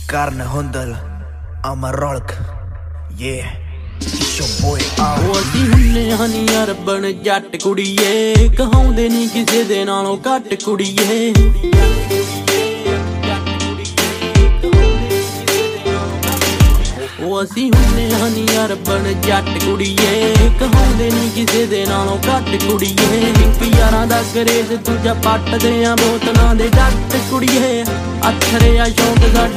Carne Hundel, Amarolk, yeah, it's your boy out. ਉਹ ਅਸੀਂ ਹੁੰਨੇ ਹਨੀ ਅਰਬਨ ਜੱਟ ਕੁੜੀਏ, ਕਹਾਉਂਦੇ ਨਹੀਂ ਕਿਸੇ ਦੇ ਨਾਲੋਂ ਘੱਟ ਕੁੜੀਏ। ਉਹ ਅਸੀਂ ਹੁੰਨੇ ਹਨੀ ਅਰਬਨ ਜੱਟ ਕੁੜੀਏ, ਕਹਾਉਂਦੇ ਨਹੀਂ ਕਿਸੇ ਦੇ ਨਾਲੋਂ ਘੱਟ ਕੁੜੀਏ। ਇੱਕ ਯਾਰਾਂ ਦਾ ਕਰੇਜ਼ ਦੂਜਾ ਪੱਟਦੇ ਆ ਬੋਤਲਾਂ ਦੇ ਜੱਟ ਕੁੜੀਏ। ਅੱਥਰੇ ਆ ਸ਼ੌਂਕ ਸਾਡੇ